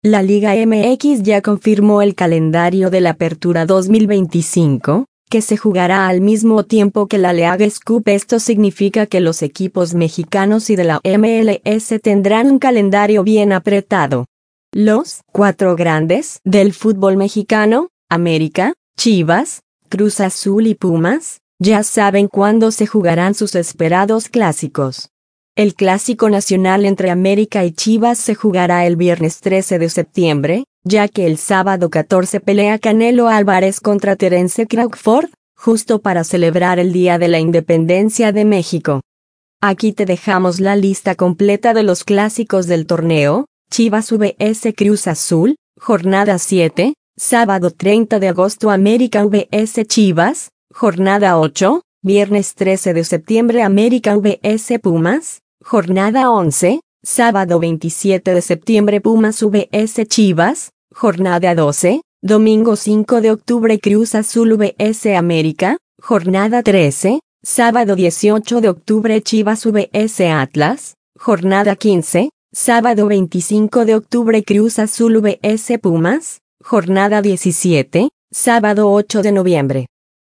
La Liga MX ya confirmó el calendario de la Apertura 2025, que se jugará al mismo tiempo que la Leagues Cup. Esto significa que los equipos mexicanos y de la MLS tendrán un calendario bien apretado. Los cuatro grandes del fútbol mexicano, América, Chivas, Cruz Azul y Pumas, ya saben cuándo se jugarán sus esperados clásicos. El Clásico Nacional entre América y Chivas se jugará el viernes 13 de septiembre, ya que el sábado 14 pelea Canelo Álvarez contra Terence Crawford, justo para celebrar el Día de la Independencia de México. Aquí te dejamos la lista completa de los clásicos del torneo. Chivas vs Cruz Azul, jornada 7, sábado 30 de agosto América vs Chivas, jornada 8, viernes 13 de septiembre América vs Pumas, jornada 11, sábado 27 de septiembre Pumas vs Chivas, jornada 12, domingo 5 de octubre Cruz Azul vs América, jornada 13, sábado 18 de octubre Chivas vs Atlas, jornada 15, sábado 25 de octubre Cruz Azul vs Pumas, jornada 17, sábado 8 de noviembre.